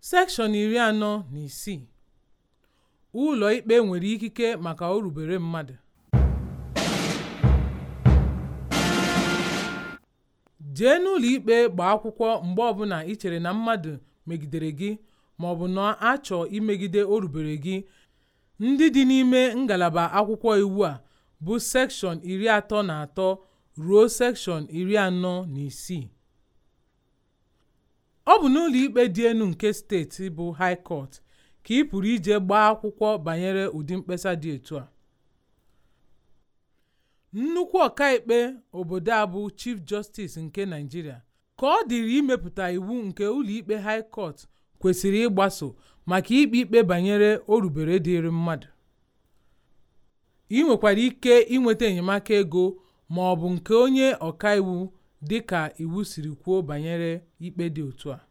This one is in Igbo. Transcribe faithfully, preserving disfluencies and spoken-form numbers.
Sekshọn iri anọ na isii. Ụlọ ikpe nwere ikike maka orubere mmadụ. Jee n'ụlọ ikpe gbaa akwụkwọ mgbe ọbụla ị chere na mmadụ megidere gị maọbụ na achọ imegide orubere gị. Ndị dị n'ime ngalaba akwụkwọ iwu a bụ sekshọn iri atọ na atọ ruo sekshọn iri anọ na isii. Ọ bụ n'ụlọ ikpe dị elu nke steeti bụ High Court ka ị pụrụ ije gbaa akwụkwọ banyere ụdị mkpesa dị etu a. Nnukwu ọkaikpe obodo a bụ Chief Justice nke Nigeria ka ọ dịrị imepụta iwu nke ụlọ ikpe High Court kwesịrị ịgbaso maka ikpe ikpe banyere orubere dịrị mmadụ. Ị nwekwara ike inweta enyemaka ego ma ọ bụ nke onye ọkaiwu dịka iwu siri kwuo banyere ikpe dị otu a.